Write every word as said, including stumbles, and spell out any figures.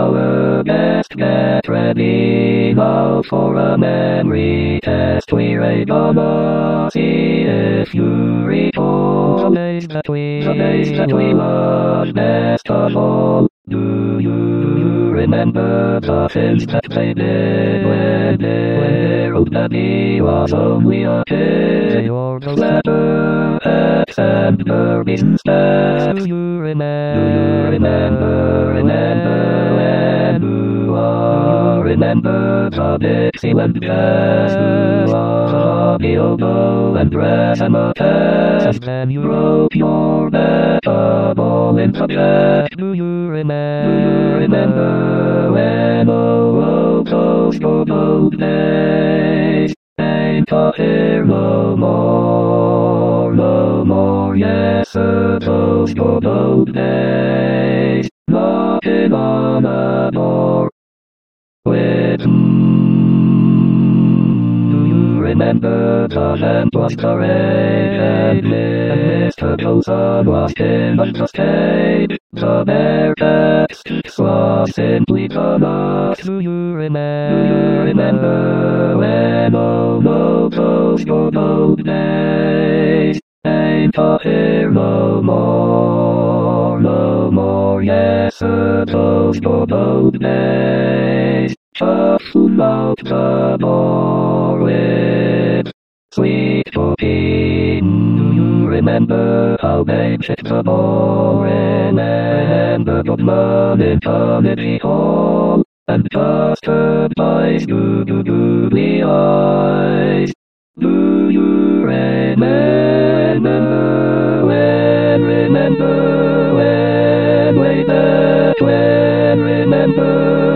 our guest, get ready now for a memory test. We're gonna see if you recall the days that we, the days that we loved best of all. Do you remember the things that they did when they, when their old daddy was only a kid? They wore those leather hats and derbies and stuff. Do you remember? Do you remember? Remember when? Do you remember the Dixieland jazz? Do the oboe and razzmatazz? Then you broke your back a ball in the jack. Do you remember? Do you remember when? Oh, oh, those good old days ain't a here no more, no more. Yes, sir, those good old days knocking on a door with mm, do you remember the land was parade and Mister Johnson was in the stage? The Bearcat sticks was simply gonna. Do you remember? Do you remember when? Oh no, those good old days ain't a here no more, no more. Yes, sir, those good old days shuffle out the door with sweet talking. Do you remember how they kicked the ball? Remember Goodman in Carnegie Hall and custard pies, goo goo googly eyes. Do you remember when? Remember when? Way back when? Remember